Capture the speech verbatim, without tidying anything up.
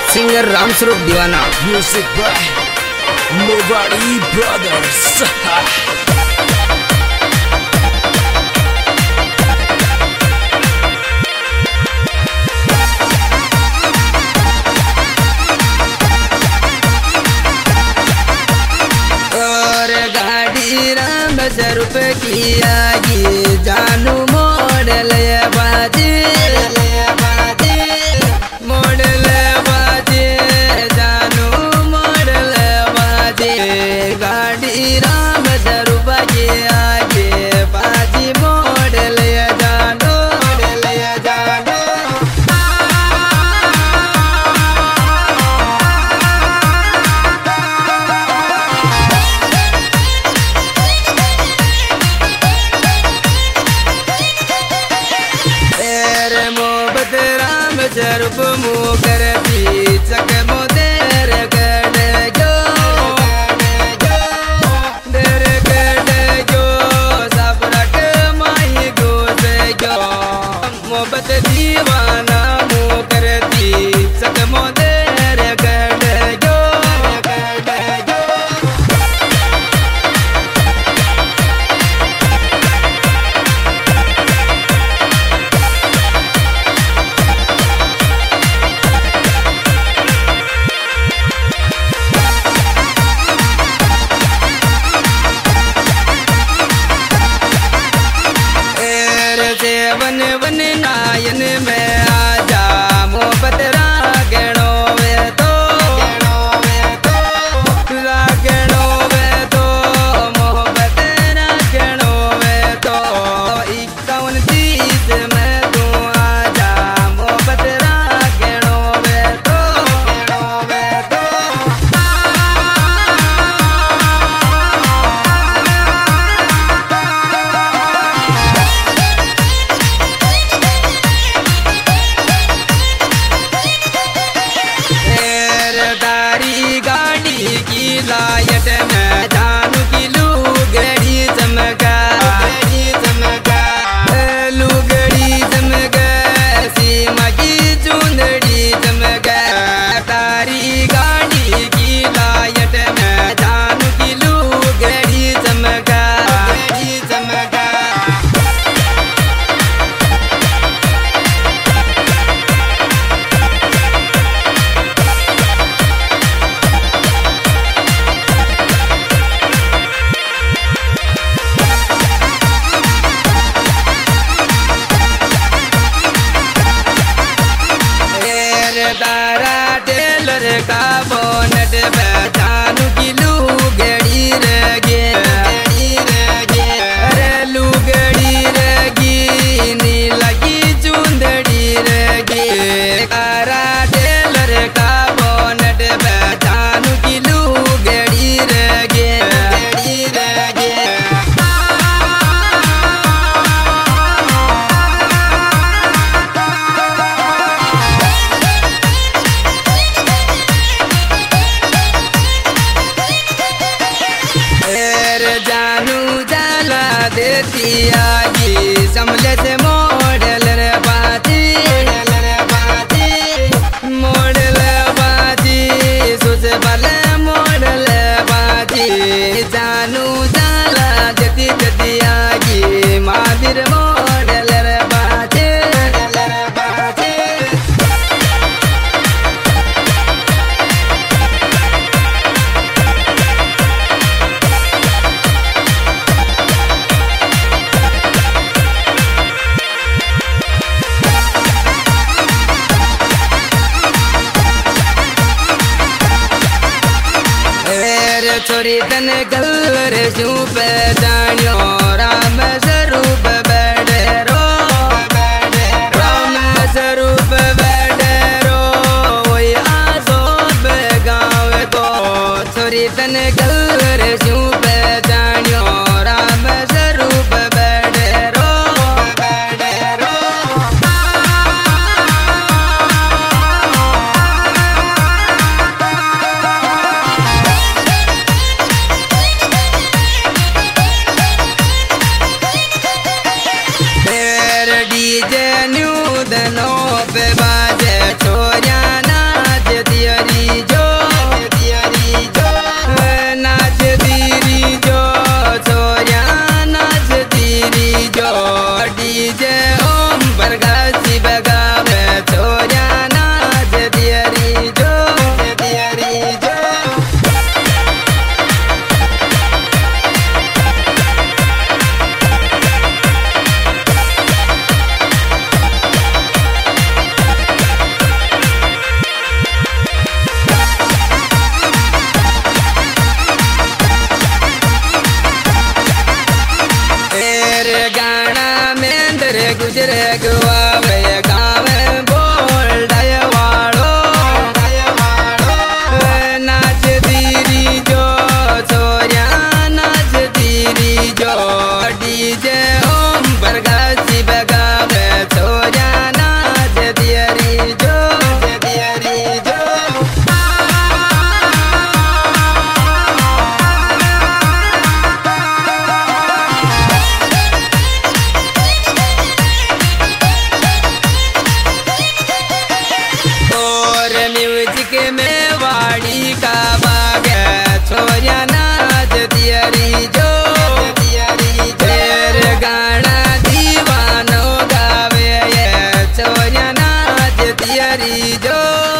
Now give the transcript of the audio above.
Singer Ram Swaroop Deewana. Music by Mewari brothers. और गाड़ी राम स्वरूप की आगी जानू मॉडल बाजी मॉडल बाजी जानू मॉडल बाजी गाड़ी राम स्वरूप की आगे बाजी मॉडल जानू मॉडल जानू स्वरूप मुँह करती चक मोदेर गड गो देर गड गो सब रट माही गोस गो मोहब्बत दीवाना मुँह करती चक मोदेर गड गो गड गो वन वन नायन में आजा मोहब्बत रागणो वे तो रागणो वे तो मोहब्बत रागणो वे तो इक्यावन तीस में तू आजा मोहब्बत रागणो वे तो वे तो लायट में जानू की लुगड़ी चमका चमका लुगड़ी चमका सीमा की चुंदड़ी चमका तारी गाड़ी की लायट में जानू की लुगड़ी चमका चमका तारा टेलर का बोनट जानू की लुगड़ी रगे अरे लुगड़ी रगी नीला की चुंदड़ी रगी तारा टेलर का बोनट जानू की लुगड़ी रगे रगे जानू जाला देती आगी समले से मॉडल रे बाजी मॉडल बाजी सुस भले मॉडल बाजी जानू जाला देती देती आगी महावीर मॉडल रे बाजी बाजी छोरी तन गलर जू पे जानियो राम स्वरूप बैठो राम स्वरूप बैठो वही आसो गाँव को छोरी तन गलर जू पे जानियो राम स्वरूप बैठो बैठो डीजे न्यू दनो पे बाजे छोरिया नाच दिया पहाड़ी का बाग छोरिया नाच तियरी जो तेर गाना दीवानो गावे ये छोरिया नाच तियरी जो।